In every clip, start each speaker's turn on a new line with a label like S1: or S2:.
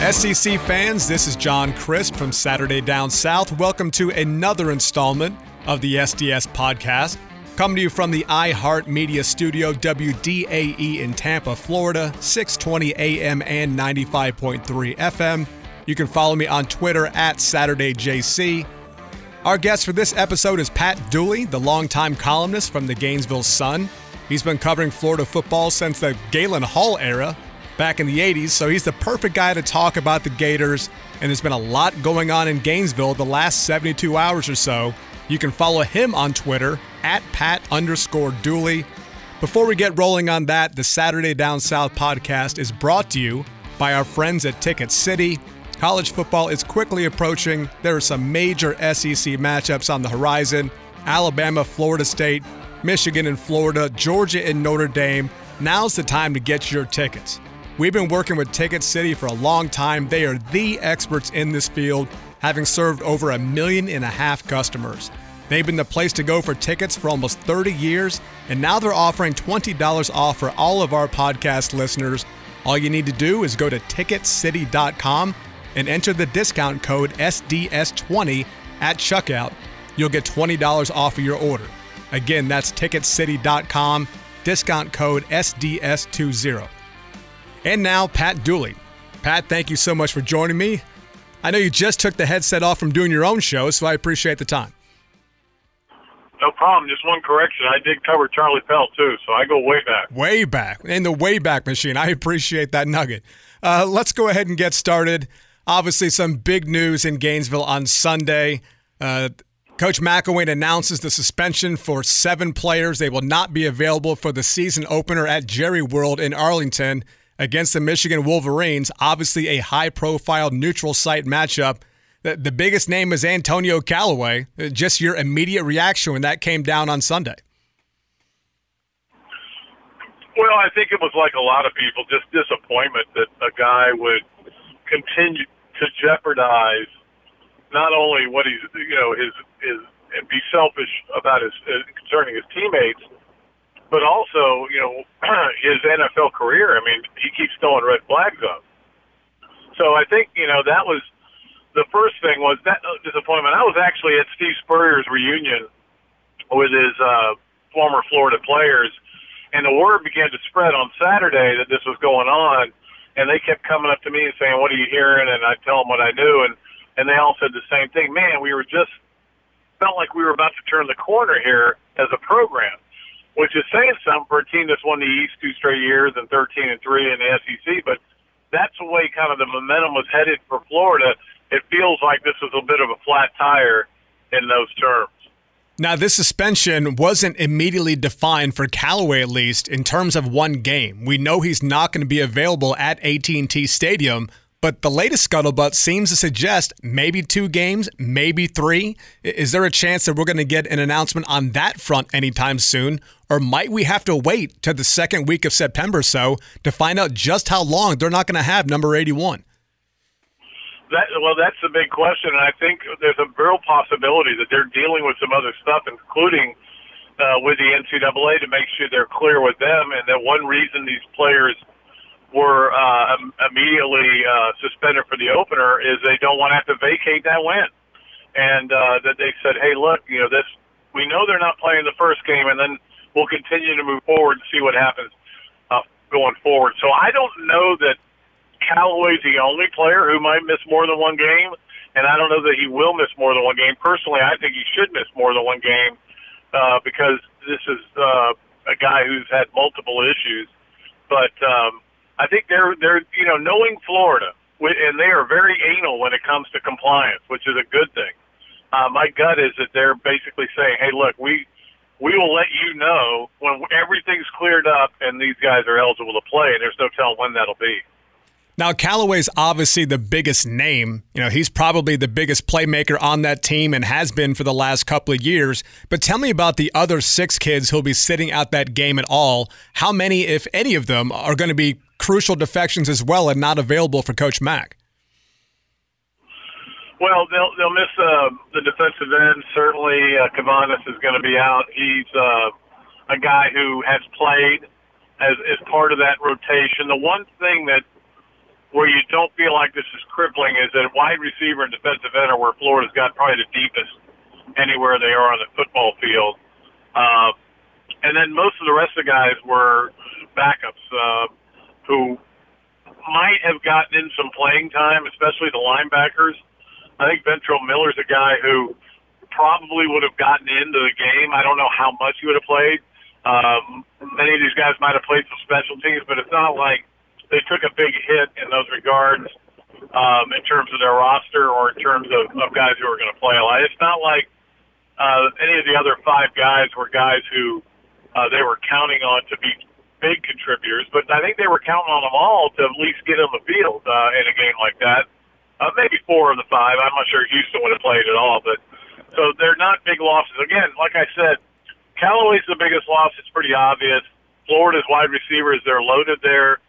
S1: SEC fans, this is John Christ from Saturday Down South. Welcome to another installment of the SDS podcast. Coming to you from the iHeartMedia studio, WDAE in Tampa, Florida, 620 AM and 95.3 FM. You can follow me on Twitter at SaturdayJC. Our guest for this episode is Pat Dooley, the longtime columnist from the Gainesville Sun. He's been covering Florida football since the Galen Hall era back in the 80s, so he's the perfect guy to talk about the Gators, and there's been a lot going on in Gainesville the last 72 hours or so. You can follow him on Twitter at Pat_Dooley. Before we get rolling on that, the Saturday Down South podcast is brought to you by our friends at Ticket City. College football is quickly approaching. There are some major SEC matchups on the horizon. Alabama, Florida State, Michigan and Florida, Georgia and Notre Dame. Now's the time to get your tickets. We've been working with Ticket City for a long time. They are the experts in this field, having served over 1.5 million customers. They've been the place to go for tickets for almost 30 years, and now they're offering $20 off for all of our podcast listeners. All you need to do is go to ticketcity.com and enter the discount code SDS20 at checkout. You'll get $20 off of your order. Again, that's ticketcity.com, discount code SDS20. And now, Pat Dooley. Pat, thank you so much for joining me. I know you just took the headset off from doing your own show, so I appreciate the time.
S2: No problem. Just one correction. I did cover Charlie Pell, too, so I go way back.
S1: Way back. In the Wayback Machine. I appreciate that nugget. Let's go ahead and get started. Obviously, some big news in Gainesville on Sunday. Coach McElwain announces the suspension for 7 players. They will not be available for the season opener at Jerry World in Arlington against the Michigan Wolverines. Obviously, a high-profile neutral site matchup. The biggest name is Antonio Callaway. Just your immediate reaction when that came down on Sunday.
S2: Well, I think it was like a lot of people, just disappointment that a guy would continue to jeopardize not only what he's, his and be selfish about his concerning his teammates, but also, his NFL career. I mean, he keeps throwing red flags up. So I think, that was the first thing was that disappointment. I was actually at Steve Spurrier's reunion with his former Florida players, and the word began to spread on Saturday that this was going on, and they kept coming up to me and saying, "What are you hearing?" And I tell them what I knew, and they all said the same thing. Man, felt like we were about to turn the corner here as a program, which is saying something for a team that's won the East 2 straight years and 13-3 in the SEC. But that's the way kind of the momentum was headed for Florida. It feels like this was a bit of a flat tire in those terms.
S1: Now, this suspension wasn't immediately defined for Callaway, at least, in terms of one game. We know he's not going to be available at AT&T Stadium, but the latest scuttlebutt seems to suggest maybe 2 games, maybe 3. Is there a chance that we're going to get an announcement on that front anytime soon? Or might we have to wait to the second week of September or so to find out just how long they're not going to have number 81?
S2: That's the big question, and I think there's a real possibility that they're dealing with some other stuff, including with the NCAA, to make sure they're clear with them, and that one reason these players were immediately suspended for the opener is they don't want to have to vacate that win. And that they said, hey, look, we know they're not playing the first game, and then we'll continue to move forward and see what happens going forward. So I don't know that Callaway's the only player who might miss more than one game, and I don't know that he will miss more than one game. Personally, I think he should miss more than one game because this is a guy who's had multiple issues. But I think they're knowing Florida, and they are very anal when it comes to compliance, which is a good thing. My gut is that they're basically saying, hey, look, we will let you know when everything's cleared up and these guys are eligible to play, and there's no telling when that'll be.
S1: Now, Callaway's obviously the biggest name. He's probably the biggest playmaker on that team and has been for the last couple of years. But tell me about the other 6 kids who'll be sitting out that game at all. How many, if any of them, are going to be crucial defections as well and not available for Coach Mack?
S2: Well, they'll miss the defensive end. Certainly, Kavanis is going to be out. He's a guy who has played as part of that rotation. The one thing that where you don't feel like this is crippling is that wide receiver and defensive end are where Florida's got probably the deepest anywhere they are on the football field. And then most of the rest of the guys were backups who might have gotten in some playing time, especially the linebackers. I think Ventrell Miller's a guy who probably would have gotten into the game. I don't know how much he would have played. Many of these guys might have played some special teams, but it's not like they took a big hit in those regards in terms of their roster or in terms of guys who are going to play a lot. It's not like any of the other 5 guys were guys who they were counting on to be big contributors, but I think they were counting on them all to at least get on the field in a game like that. Maybe 4 of the 5. I'm not sure Houston would have played at all, but so they're not big losses. Again, like I said, Callaway's the biggest loss. It's pretty obvious. Florida's wide receivers, they're loaded there.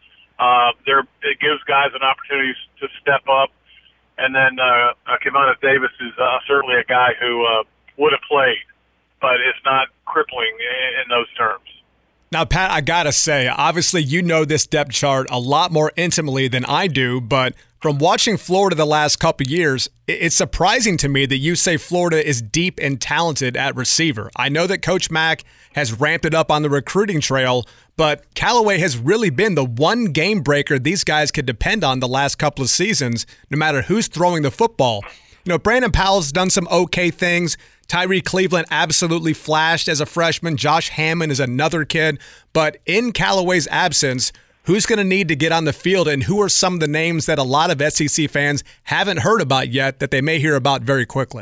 S2: It gives guys an opportunity to step up. And then Kevon Davis is certainly a guy who would have played, but it's not crippling in those terms.
S1: Now, Pat, I got to say, obviously you know this depth chart a lot more intimately than I do, but from watching Florida the last couple of years, it's surprising to me that you say Florida is deep and talented at receiver. I know that Coach Mack has ramped it up on the recruiting trail, but Callaway has really been the one game breaker these guys could depend on the last couple of seasons, no matter who's throwing the football. You know, Brandon Powell's done some okay things. Tyree Cleveland absolutely flashed as a freshman. Josh Hammond is another kid. But in Callaway's absence, who's going to need to get on the field, and who are some of the names that a lot of SEC fans haven't heard about yet that they may hear about very quickly?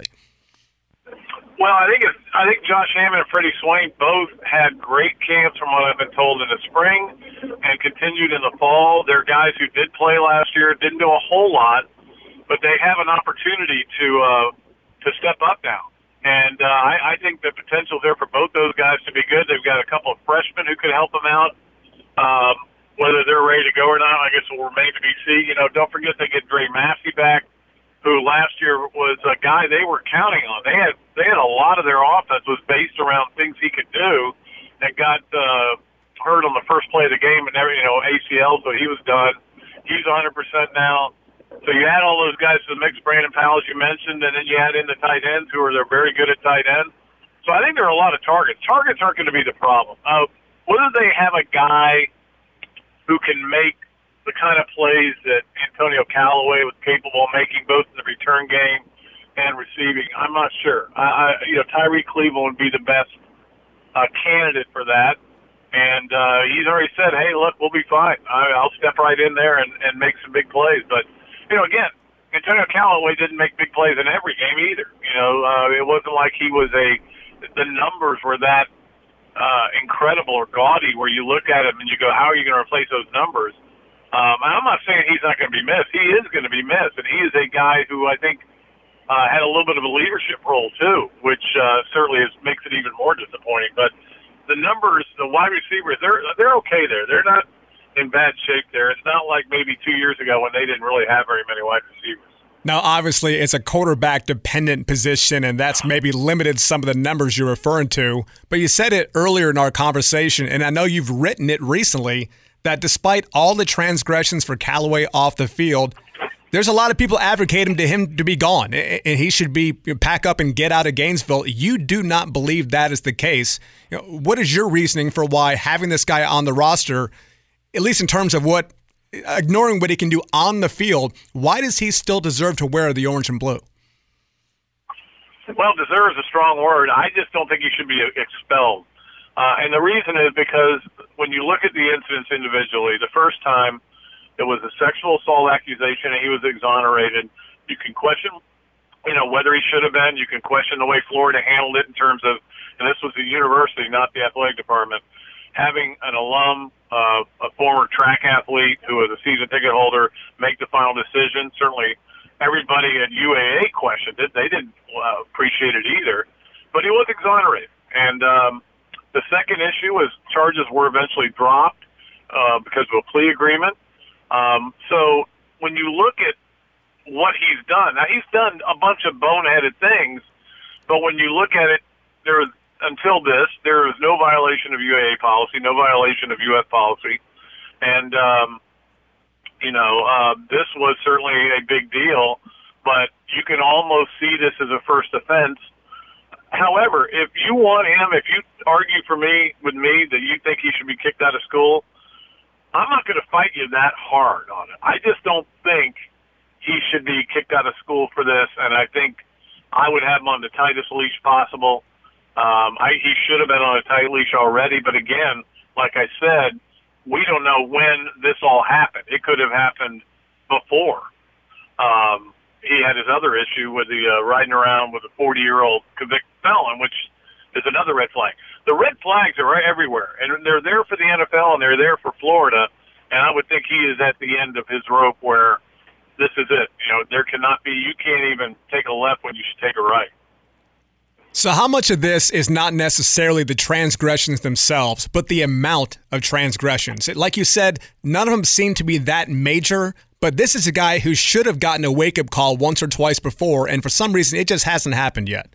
S2: Well, I think Josh Hammond and Freddie Swain both had great camps from what I've been told in the spring and continued in the fall. They're guys who did play last year, didn't do a whole lot, but they have an opportunity to step up now. And I think the potential there for both those guys to be good. They've got a couple of freshmen who could help them out. Whether they're ready to go or not, I guess will remain to be seen. You know, don't forget they get Dre Massey back, who last year was a guy they were counting on. They had a lot of their offense was based around things he could do, and got hurt on the first play of the game and ACL, so he was done. He's 100% now. So you add all those guys to the mix, Brandon Powell, as you mentioned, and then you add in the tight ends they're very good at tight ends. So I think there are a lot of targets. Targets aren't going to be the problem. Whether they have a guy who can make the kind of plays that Antonio Callaway was capable of making, both in the return game and receiving, I'm not sure. Tyree Cleveland would be the best candidate for that. And he's already said, hey, look, we'll be fine. I'll step right in there and make some big plays. But, again, Antonio Callaway didn't make big plays in every game either. It wasn't like he was the numbers were that incredible or gaudy where you look at him and you go, how are you going to replace those numbers? I'm not saying he's not going to be missed. He is going to be missed, and he is a guy who I think had a little bit of a leadership role too, which certainly makes it even more disappointing. But the numbers, the wide receivers, they're okay there. They're not in bad shape there. It's not like maybe 2 years ago when they didn't really have very many wide receivers.
S1: Now, obviously, it's a quarterback-dependent position, and that's maybe limited some of the numbers you're referring to. But you said it earlier in our conversation, and I know you've written it recently, that despite all the transgressions for Callaway off the field, there's a lot of people advocating to him to be gone, and he should be pack up and get out of Gainesville. You do not believe that is the case. What is your reasoning for why having this guy on the roster, at least in terms of ignoring what he can do on the field, why does he still deserve to wear the orange and blue?
S2: Well, deserve is a strong word. I just don't think he should be expelled. And the reason is because when you look at the incidents individually, the first time it was a sexual assault accusation and he was exonerated. You can question, whether he should have been. You can question the way Florida handled it in terms of, and this was the university, not the athletic department, having an alum, a former track athlete who was a season ticket holder, make the final decision. Certainly everybody at UAA questioned it. They didn't appreciate it either. But he was exonerated. And the second issue was charges were eventually dropped because of a plea agreement. So when you look at what he's done, now he's done a bunch of boneheaded things, but when you look at it, until this, there was no violation of UAA policy, no violation of UF policy. And This was certainly a big deal, but you can almost see this as a first offense. However, if you argue with me that you think he should be kicked out of school, I'm not going to fight you that hard on it. I just don't think he should be kicked out of school for this, and I think I would have him on the tightest leash possible. He should have been on a tight leash already, but again, like I said, we don't know when this all happened. It could have happened before. He had his other issue with the riding around with a 40-year-old convicted felon, which is another red flag. The red flags are everywhere, and they're there for the NFL, and they're there for Florida, and I would think he is at the end of his rope where this is it. There cannot be – you can't even take a left when you should take a right.
S1: So how much of this is not necessarily the transgressions themselves, but the amount of transgressions? Like you said, none of them seem to be that major, but this is a guy who should have gotten a wake-up call once or twice before, and for some reason it just hasn't happened yet.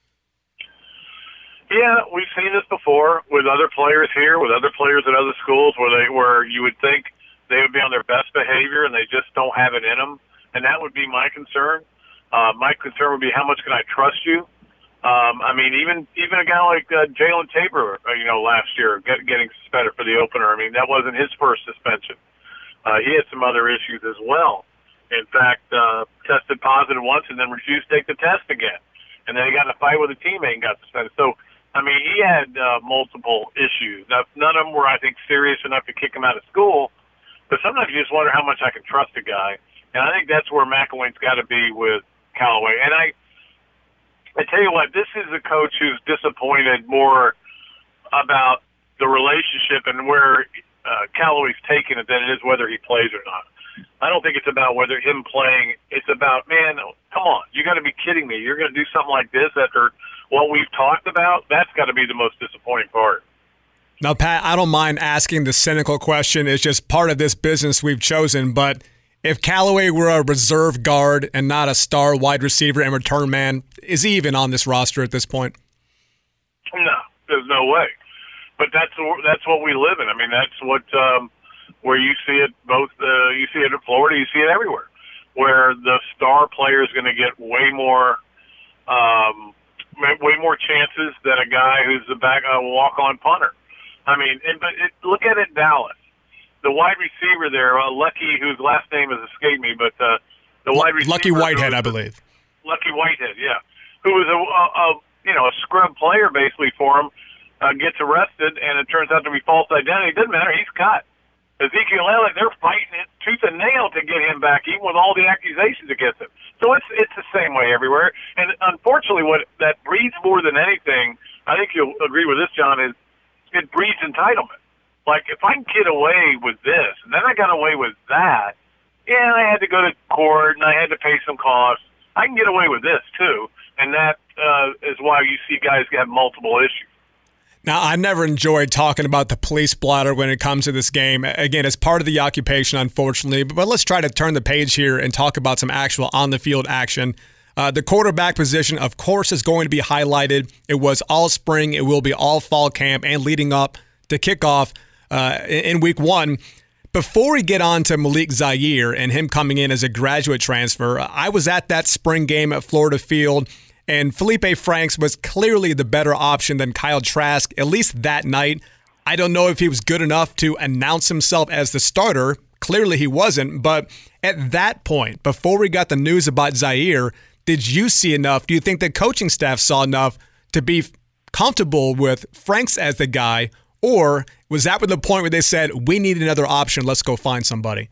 S2: Yeah, we've seen this before with other players here, with other players at other schools where you would think they would be on their best behavior and they just don't have it in them, and that would be my concern. My concern would be how much can I trust you? Even a guy like Jalen Tabor, last year getting suspended for the opener. That wasn't his first suspension. He had some other issues as well. In fact, tested positive once and then refused to take the test again. And then he got in a fight with a teammate and got suspended. So, he had multiple issues. Now, none of them were, I think, serious enough to kick him out of school. But sometimes you just wonder how much I can trust a guy. And I think that's where McElwain's got to be with Callaway. And I tell you what, this is a coach who's disappointed more about the relationship and where Callaway's taking it than it is whether he plays or not. I don't think it's about whether him playing. It's about, man, come on, you got to be kidding me. You're going to do something like this after what we've talked about? That's got to be the most disappointing part.
S1: Now, Pat, I don't mind asking the cynical question. It's just part of this business we've chosen, but if Callaway were a reserve guard and not a star wide receiver and return man, is he even on this roster at this point?
S2: No, there's no way. But that's what we live in. That's what where you see it both. You see it in Florida. You see it everywhere, where the star player is going to get way more chances than a guy who's a walk-on punter. Look at it in Dallas. The wide receiver there, Lucky, whose last name has escaped me, but the wide receiver,
S1: Lucky Whitehead, I believe.
S2: Lucky Whitehead, yeah, who was a scrub player basically for him, gets arrested, and it turns out to be false identity. It doesn't matter; he's cut. Ezekiel Elliott, they're fighting it tooth and nail to get him back, even with all the accusations against him. So it's the same way everywhere. And unfortunately, what that breeds more than anything, I think you'll agree with this, John, is it breeds entitlement. Like, if I can get away with this, and then I got away with that, I had to go to court, and I had to pay some costs. I can get away with this, too. And that is why you see guys have multiple issues.
S1: Now, I never enjoyed talking about the police blotter when it comes to this game. Again, it's part of the occupation, unfortunately. But let's try to turn the page here and talk about some actual on-the-field action. The quarterback position, of course, is going to be highlighted. It was all spring. It will be all fall camp and leading up to kickoff in week one. Before we get on to Malik Zaire and him coming in as a graduate transfer, I was at that spring game at Florida Field, and Felipe Franks was clearly the better option than Kyle Trask, at least that night. I don't know if he was good enough to announce himself as the starter. Clearly he wasn't, but at that point, before we got the news about Zaire, did you see enough? Do you think the coaching staff saw enough to be comfortable with Franks as the guy, or was that the point where they said, we need another option, let's go find somebody?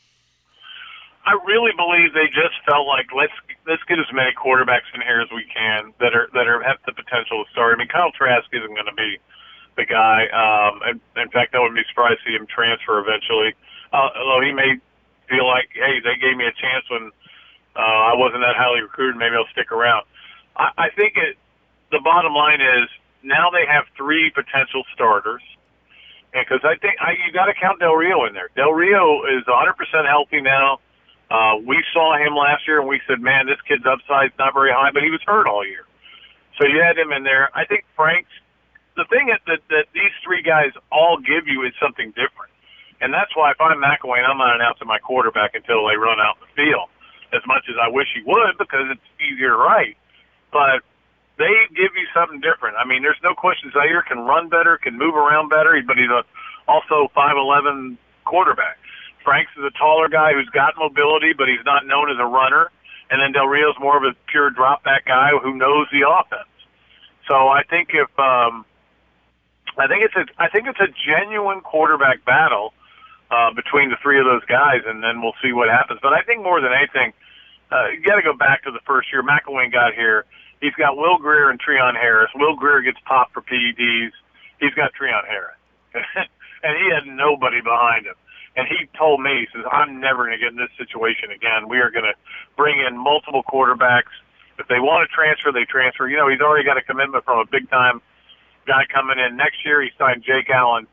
S2: I really believe they just felt like let's get as many quarterbacks in here as we can that have the potential to start. Kyle Trask isn't going to be the guy. In fact, I wouldn't be surprised to see him transfer eventually. Although he may feel like, hey, they gave me a chance when I wasn't that highly recruited. Maybe I'll stick around. I think the bottom line is now they have three potential starters. Because I think you got to count Del Rio in there. Del Rio is 100% healthy now. We saw him last year, and we said, man, this kid's upside's not very high, but he was hurt all year. So you had him in there. I think Franks, the thing that these three guys all give you is something different. And that's why if I'm McElwain, I'm not announcing my quarterback until they run out the field, as much as I wish he would, because it's easier to write. But they give you something different. I mean, there's no question Zaire can run better, can move around better, but he's also 5'11" quarterback. Franks is a taller guy who's got mobility, but he's not known as a runner. And then Del Rio's more of a pure drop-back guy who knows the offense. So I think I think it's a genuine quarterback battle between the three of those guys, and then we'll see what happens. But I think more than anything, you got to go back to the first year McElwain got here. He's got Will Grier and Treon Harris. Will Grier gets popped for PEDs. He's got Treon Harris. And he had nobody behind him. And he told me, he says, I'm never going to get in this situation again. We are going to bring in multiple quarterbacks. If they want to transfer, they transfer. You know, he's already got a commitment from a big-time guy coming in. Next year, he signed Jake Allen.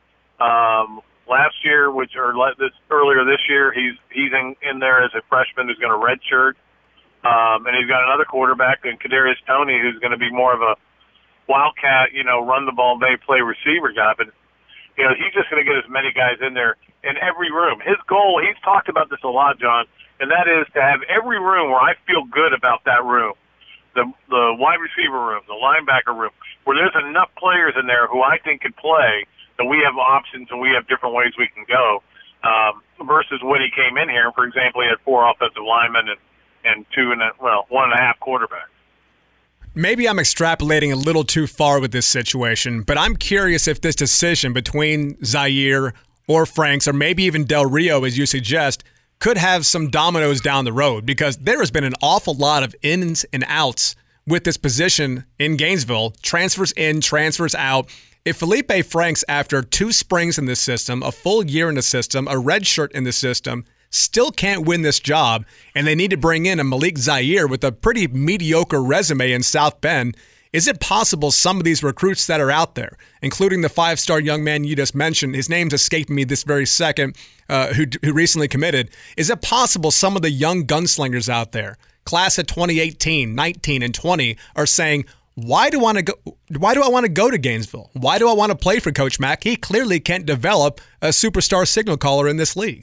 S2: Last year, earlier this year, he's in there as a freshman who's going to redshirt. And he's got another quarterback in Kadarius Toney who's going to be more of a wildcat, run the ball, play receiver guy. But, he's just going to get as many guys in there in every room. His goal, he's talked about this a lot, John, and that is to have every room where I feel good about that room, the wide receiver room, the linebacker room, where there's enough players in there who I think could play, that we have options and we have different ways we can go, versus when he came in here. For example, he had 4 offensive linemen and 1.5 quarterbacks.
S1: Maybe I'm extrapolating a little too far with this situation, but I'm curious if this decision between Zaire or Franks, or maybe even Del Rio, as you suggest, could have some dominoes down the road, because there has been an awful lot of ins and outs with this position in Gainesville. Transfers in, transfers out. If Felipe Franks, after 2 springs in this system, a full year in the system, a red shirt in the system, still can't win this job, and they need to bring in a Malik Zaire with a pretty mediocre resume in South Bend, is it possible some of these recruits that are out there, including the 5-star young man you just mentioned, his name's escaping me this very second, who recently committed, is it possible some of the young gunslingers out there, class of 2018, 19, and 20, are saying, why do I want to go to Gainesville? Why do I want to play for Coach Mack? He clearly can't develop a superstar signal caller in this league.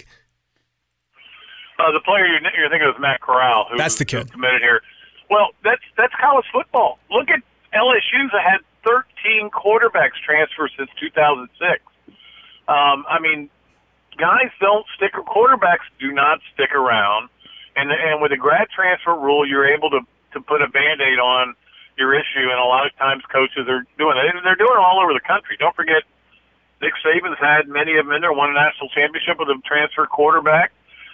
S2: The player you're thinking of is Matt Corral, who
S1: that's the kid
S2: committed here. Well, that's college football. Look at LSU's had 13 quarterbacks transfer since 2006. I mean, guys don't stick. Quarterbacks do not stick around, and with the grad transfer rule, you're able to put a Band-Aid on your issue. And a lot of times, coaches are doing it. They're doing it all over the country. Don't forget, Nick Saban's had many of them in there. Won a national championship with a transfer quarterback.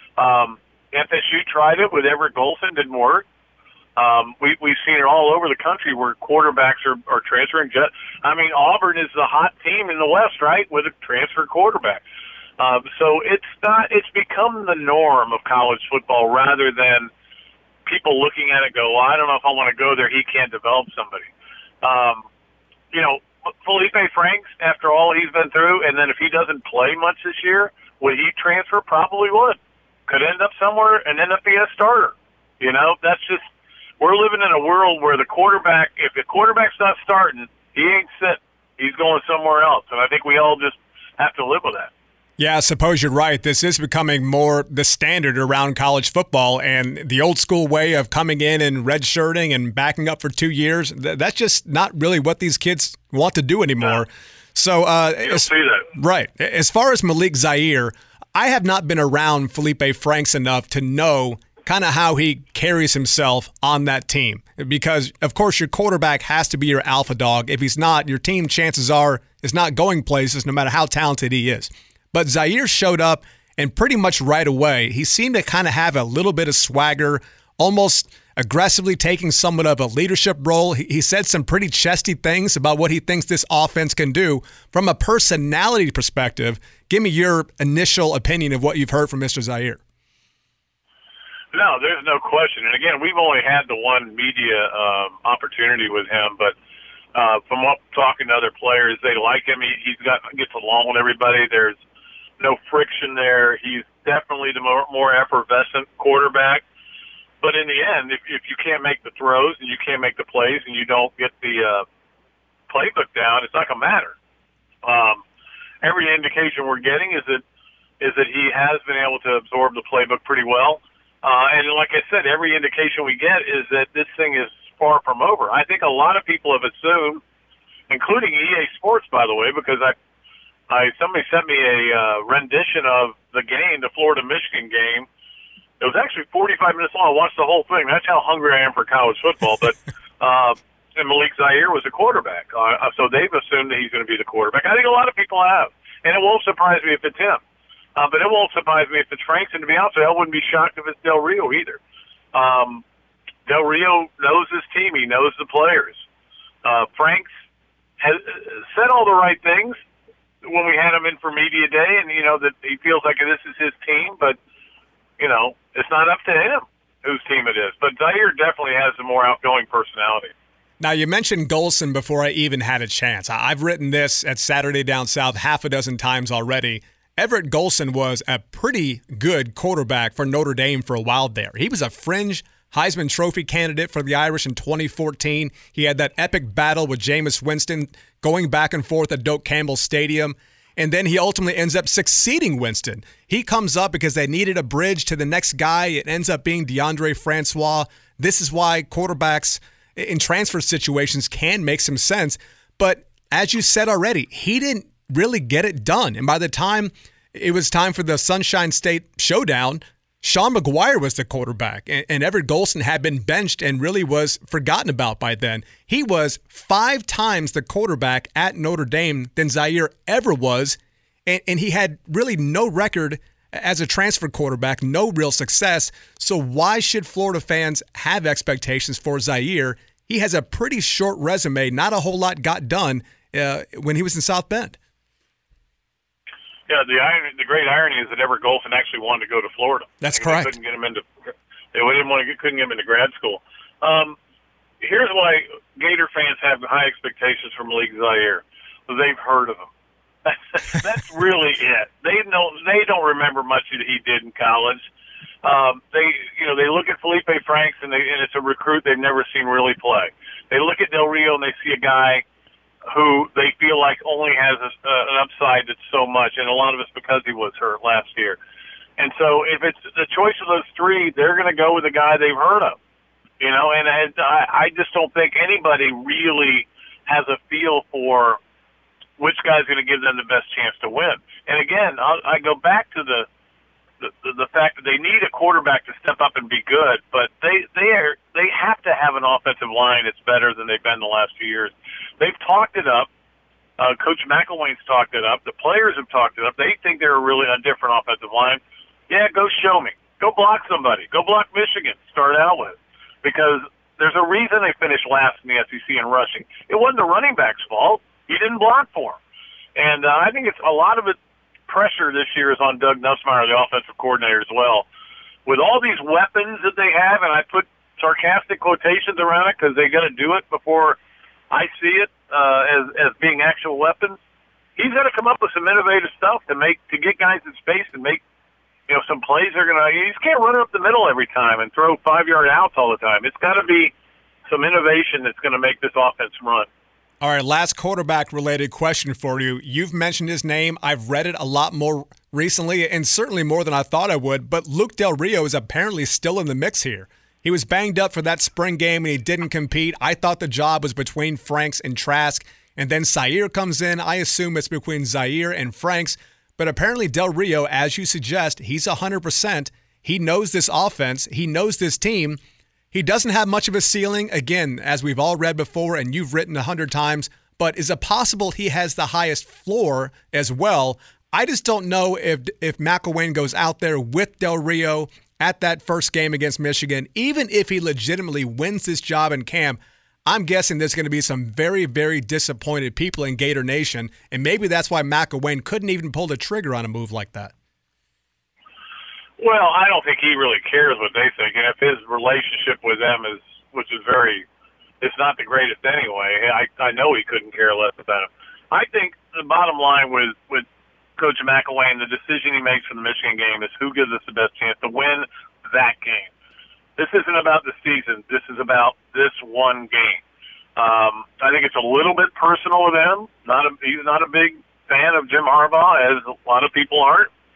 S2: FSU tried it with Everett Golson, didn't work. We've seen it all over the country where quarterbacks are transferring. Auburn is the hot team in the West, right, with a transfer quarterback. So it's become the norm of college football rather than people looking at it go, well, I don't know if I want to go there. He can't develop somebody. Felipe Franks, after all he's been through, and then if he doesn't play much this year, would he transfer? Probably would. Could end up somewhere and end up being a starter. That's just, we're living in a world where if the quarterback's not starting, he ain't sitting. He's going somewhere else. And I think we all just have to live with that.
S1: Yeah, I suppose you're right. This is becoming more the standard around college football, and the old school way of coming in and redshirting and backing up for 2 years, that's just not really what these kids want to do anymore. No. So,
S2: you'll see that.
S1: Right. As far as Malik Zaire, I have not been around Felipe Franks enough to know kind of how he carries himself on that team, because, of course, your quarterback has to be your alpha dog. If he's not, your team, chances are, is not going places no matter how talented he is. But Zaire showed up, and pretty much right away, he seemed to kind of have a little bit of swagger, almost aggressively taking somewhat of a leadership role. He said some pretty chesty things about what he thinks this offense can do. From a personality perspective, give me your initial opinion of what you've heard from Mr. Zaire.
S2: No, there's no question. And again, we've only had the one media opportunity with him, but from talking to other players, they like him. He gets along with everybody. There's no friction there. He's definitely the more effervescent quarterback. But in the end, if you can't make the throws and you can't make the plays and you don't get the playbook down, it's not going to matter. Every indication we're getting is that is that he has been able to absorb the playbook pretty well. And like I said, every indication we get is that this thing is far from over. I think a lot of people have assumed, including EA Sports, by the way, because somebody sent me a rendition of the game, the Florida-Michigan game. It was actually 45 minutes long. I watched the whole thing. That's how hungry I am for college football. But and Malik Zaire was a quarterback, so they've assumed that he's going to be the quarterback. I think a lot of people have, and it won't surprise me if it's him. But it won't surprise me if it's Franks, and to be honest with you, I wouldn't be shocked if it's Del Rio either. Del Rio knows his team. He knows the players. Franks has said all the right things when we had him in for media day, and, that he feels like this is his team, but, it's not up to him whose team it is. But Zaire definitely has a more outgoing personality.
S1: Now, you mentioned Golson before I even had a chance. I've written this at Saturday Down South half a dozen times already. Everett Golson was a pretty good quarterback for Notre Dame for a while there. He was a fringe Heisman Trophy candidate for the Irish in 2014. He had that epic battle with Jameis Winston going back and forth at Doak Campbell Stadium. And then he ultimately ends up succeeding Winston. He comes up because they needed a bridge to the next guy. It ends up being DeAndre Francois. This is why quarterbacks in transfer situations can make some sense. But as you said already, he didn't really get it done. And by the time it was time for the Sunshine State Showdown, Sean McGuire was the quarterback, and Everett Golson had been benched and really was forgotten about by then. He was 5 times the quarterback at Notre Dame than Zaire ever was, and he had really no record as a transfer quarterback, no real success. So why should Florida fans have expectations for Zaire? He has a pretty short resume. Not a whole lot got done when he was in South Bend.
S2: Yeah, the great irony is that Everett Golson actually wanted to go to Florida.
S1: That's correct.
S2: Couldn't get him into grad school. Here's why Gator fans have high expectations for Malik Zaire. They've heard of him. That's really it. They don't remember much that he did in college. They look at Felipe Franks and it's a recruit they've never seen really play. They look at Del Rio and they see a guy who they feel like only has an upside that's so much, and a lot of it's because he was hurt last year. And so if it's the choice of those three, they're going to go with the guy they've heard of, and I just don't think anybody really has a feel for which guy's going to give them the best chance to win. And again, I go back to the fact that they need a quarterback to step up and be good, but they have to have an offensive line that's better than they've been the last few years. They've talked it up. Coach McElwain's talked it up. The players have talked it up. They think they're really a different offensive line. Yeah, go show me. Go block somebody. Go block Michigan. Start out with, because there's a reason they finished last in the SEC in rushing. It wasn't the running back's fault. He didn't block for him, and I think it's a lot of it. Pressure this year is on Doug Nussmeier, the offensive coordinator, as well. With all these weapons that they have, and I put sarcastic quotations around it because they got to do it before I see it as being actual weapons. He's got to come up with some innovative stuff to get guys in space and make some plays. You just can't run it up the middle every time and throw 5-yard outs all the time. It's got to be some innovation that's going to make this offense run.
S1: All right, last quarterback-related question for you. You've mentioned his name. I've read it a lot more recently, and certainly more than I thought I would, but Luke Del Rio is apparently still in the mix here. He was banged up for that spring game, and he didn't compete. I thought the job was between Franks and Trask, and then Zaire comes in. I assume it's between Zaire and Franks, but apparently Del Rio, as you suggest, he's 100%. He knows this offense. He knows this team. He doesn't have much of a ceiling, again, as we've all read before and you've written 100 times, but is it possible he has the highest floor as well? I just don't know if McElwain goes out there with Del Rio at that first game against Michigan, even if he legitimately wins this job in camp. I'm guessing there's going to be some very, very disappointed people in Gator Nation, and maybe that's why McElwain couldn't even pull the trigger on a move like that.
S2: Well, I don't think he really cares what they think, and if his relationship with them it's not the greatest anyway. I know he couldn't care less about him. I think the bottom line with Coach McElwain, the decision he makes for the Michigan game is who gives us the best chance to win that game. This isn't about the season. This is about this one game. I think it's a little bit personal with him. He's not a big fan of Jim Harbaugh, as a lot of people aren't.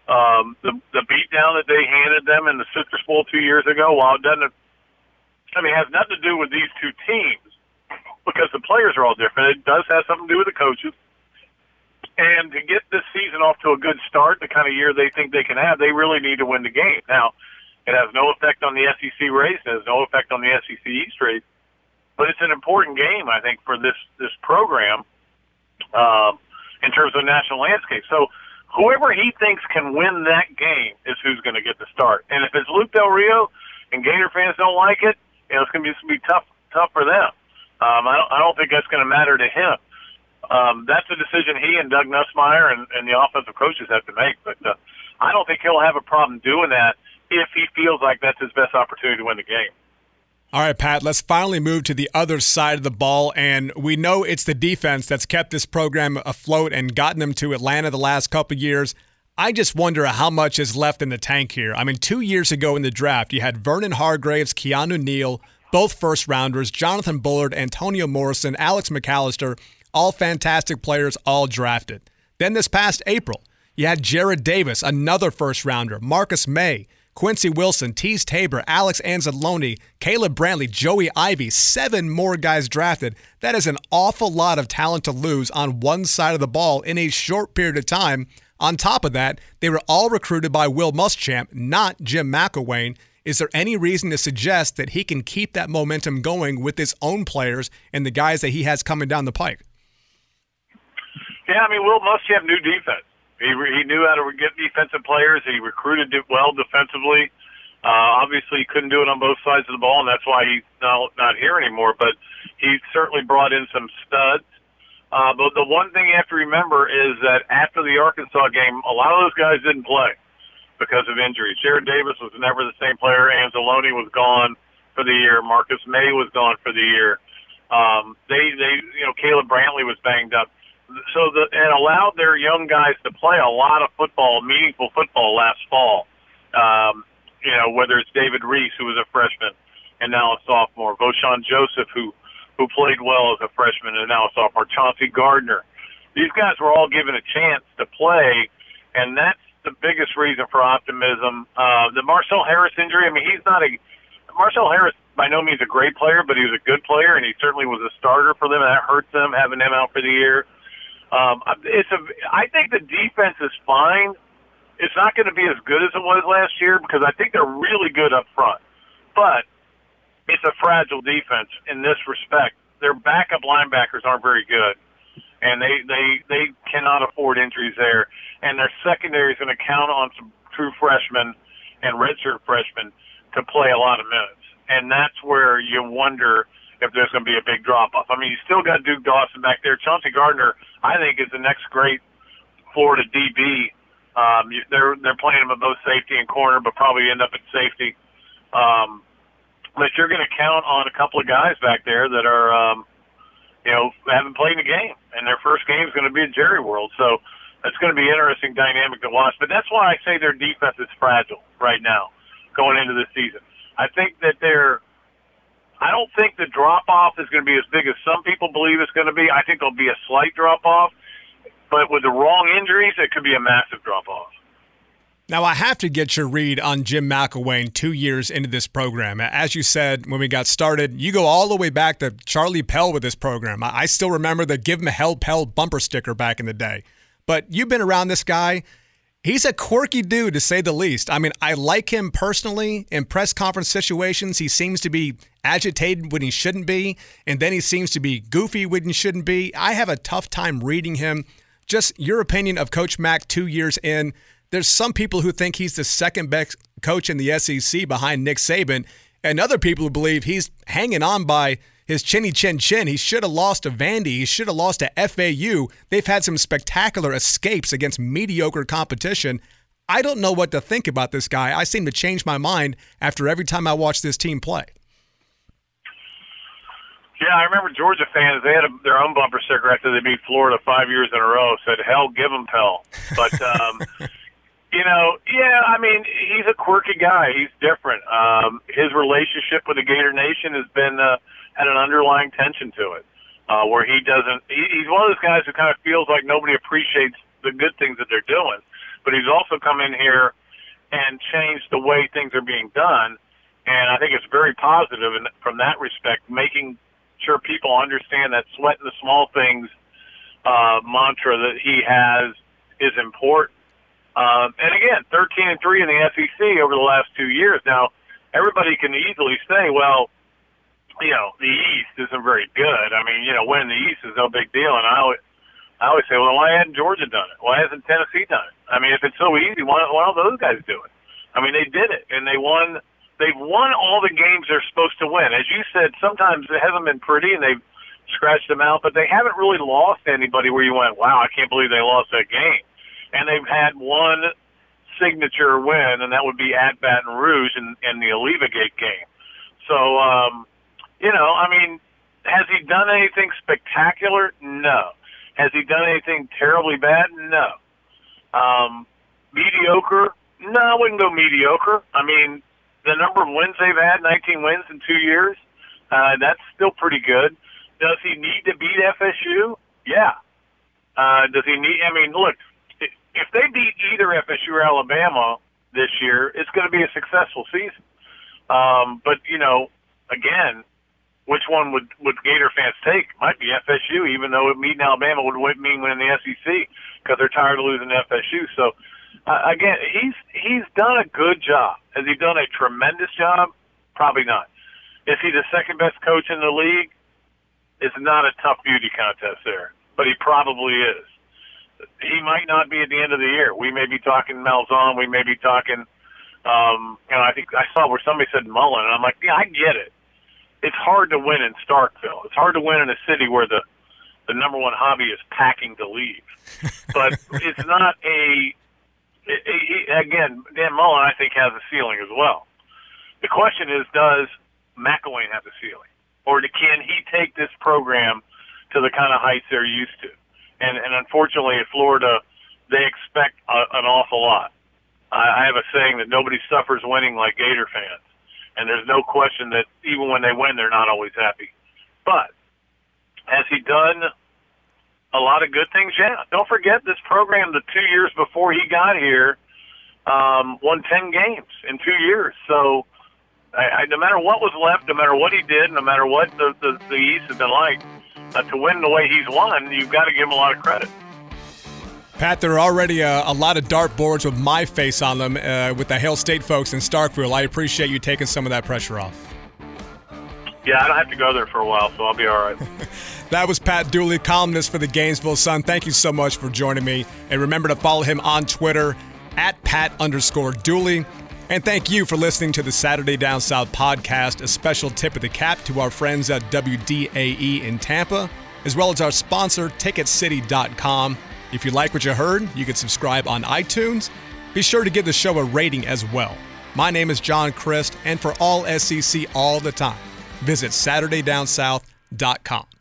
S2: The beatdown that they handed them in the Citrus Bowl 2 years ago, while it doesn't, has nothing to do with these two teams because the players are all different. It does have something to do with the coaches. And to get this season off to a good start, the kind of year they think they can have, they really need to win the game. Now, it has no effect on the SEC race. It has no effect on the SEC East race. But it's an important game, I think, for this program in terms of the national landscape. So whoever he thinks can win that game is who's going to get the start. And if it's Luke Del Rio and Gator fans don't like it, it's going to be tough for them. I don't think that's going to matter to him. That's a decision he and Doug Nussmeier and the offensive coaches have to make. But I don't think he'll have a problem doing that if he feels like that's his best opportunity to win the game.
S1: All right, Pat, let's finally move to the other side of the ball. And we know it's the defense that's kept this program afloat and gotten them to Atlanta the last couple of years. I just wonder how much is left in the tank here. I mean, 2 years ago in the draft, you had Vernon Hargraves, Keanu Neal, both first-rounders, Jonathan Bullard, Antonio Morrison, Alex McAllister, all fantastic players, all drafted. Then this past April, you had Jared Davis, another first-rounder, Marcus May, Quincy Wilson, Tease Tabor, Alex Anzalone, Caleb Brantley, Joey Ivey, 7 more guys drafted. That is an awful lot of talent to lose on one side of the ball in a short period of time. On top of that, they were all recruited by Will Muschamp, not Jim McElwain. Is there any reason to suggest that he can keep that momentum going with his own players and the guys that he has coming down the pike?
S2: Yeah, Will Muschamp knew defense. He knew how to get defensive players. He recruited it well defensively. Obviously, he couldn't do it on both sides of the ball, and that's why he's not here anymore. But he certainly brought in some studs. But the one thing you have to remember is that after the Arkansas game, a lot of those guys didn't play because of injuries. Jared Davis was never the same player. Anzalone was gone for the year. Marcus May was gone for the year. Caleb Brantley was banged up. So and allowed their young guys to play a lot of football, meaningful football last fall. Whether it's David Reese, who was a freshman and now a sophomore, Voshon Joseph, who played well as a freshman and now a sophomore, Chauncey Gardner. These guys were all given a chance to play, and that's the biggest reason for optimism. The Marcel Harris injury, Marcel Harris by no means a great player, but he was a good player, and he certainly was a starter for them, and that hurts them having him out for the year. I think the defense is fine. It's not going to be as good as it was last year because I think they're really good up front. But it's a fragile defense in this respect. Their backup linebackers aren't very good, and they cannot afford injuries there. And their secondary is going to count on some true freshmen and redshirt freshmen to play a lot of minutes. And that's where you wonder if there's going to be a big drop-off. You still got Duke Dawson back there. Chauncey Gardner, I think, is the next great Florida DB. They're playing him at both safety and corner, but probably end up at safety. But you're going to count on a couple of guys back there that are, haven't played the game, and their first game is going to be at Jerry World. So it's going to be an interesting dynamic to watch. But that's why I say their defense is fragile right now going into this season. I think that I don't think the drop-off is going to be as big as some people believe it's going to be. I think there'll be a slight drop-off, but with the wrong injuries, it could be a massive drop-off.
S1: Now, I have to get your read on Jim McElwain 2 years into this program. As you said, when we got started, you go all the way back to Charlie Pell with this program. I still remember the Give 'em Hell Pell bumper sticker back in the day. But you've been around this guy. He's a quirky dude, to say the least. I like him personally. In press conference situations, he seems to be agitated when he shouldn't be, and then he seems to be goofy when he shouldn't be. I have a tough time reading him. Just your opinion of Coach Mack 2 years in. There's some people who think he's the second best coach in the SEC behind Nick Saban, and other people who believe he's hanging on by his chinny chin chin. He should have lost to Vandy. He should have lost to FAU. They've had some spectacular escapes against mediocre competition. I don't know what to think about this guy. I seem to change my mind after every time I watch this team play.
S2: Yeah, I remember Georgia fans, they had their own bumper sticker after they beat Florida 5 years in a row, said, "Hell, give 'em Pell." But, he's a quirky guy. He's different. His relationship with the Gator Nation has been had an underlying tension to it, where he's one of those guys who kind of feels like nobody appreciates the good things that they're doing. but he's also come in here and changed the way things are being done. And I think it's very positive from that respect, making sure people understand that sweating the small things mantra that he has is important. And again, 13-3 in the SEC over the last 2 years. Now, everybody can easily say, well, the East isn't very good. I mean, winning the East is no big deal. And I always say, well, why hasn't Georgia done it? Why hasn't Tennessee done it? I mean, if it's so easy, why don't those guys do it? I mean, they did it, and they won. They've won all the games they're supposed to win. As you said, sometimes it hasn't been pretty, and they've scratched them out, but they haven't really lost anybody where you went, wow, I can't believe they lost that game. And they've had one signature win, and that would be at Baton Rouge in the Olivegate game. So, I mean, has he done anything spectacular? No. Has he done anything terribly bad? No. Mediocre? No, I wouldn't go mediocre. I mean, the number of wins they've had, 19 wins in 2 years, that's still pretty good. Does he need to beat FSU? Yeah. Does he need – I mean, look, if they beat either FSU or Alabama this year, it's going to be a successful season. But, again, which one would Gator fans take? Might be FSU, even though meeting Alabama would mean winning the SEC because they're tired of losing to FSU. So, again, he's done a good job. Has he done a tremendous job? Probably not. Is he the second-best coach in the league? It's not a tough beauty contest there, but he probably is. He might not be at the end of the year. We may be talking Malzahn. We may be talking, I think I saw where somebody said Mullen, and I'm like, yeah, I get it. It's hard to win in Starkville. It's hard to win in a city where the number one hobby is packing to leave. But it's not again, Dan Mullen, I think, has a ceiling as well. The question is, does McElwain have a ceiling? Or can he take this program to the kind of heights they're used to? And unfortunately, at Florida, they expect an awful lot. I have a saying that nobody suffers winning like Gator fans. And there's no question that even when they win, they're not always happy. But has he done a lot of good things? Yeah. Don't forget this program, the 2 years before he got here, won 10 games in 2 years. So no matter what was left, no matter what he did, no matter what the East has been like, to win the way he's won, you've got to give him a lot of credit.
S1: Pat, there are already a lot of dartboards with my face on them with the Hail State folks in Starkville. I appreciate you taking some of that pressure off.
S2: Yeah, I don't have to go there for a while, so I'll be all right.
S1: That was Pat Dooley, columnist for the Gainesville Sun. Thank you so much for joining me. And remember to follow him on Twitter at Pat_Dooley. And thank you for listening to the Saturday Down South podcast. A special tip of the cap to our friends at WDAE in Tampa, as well as our sponsor, TicketCity.com. If you like what you heard, you can subscribe on iTunes. Be sure to give the show a rating as well. My name is John Christ, and for all SEC all the time, visit SaturdayDownSouth.com.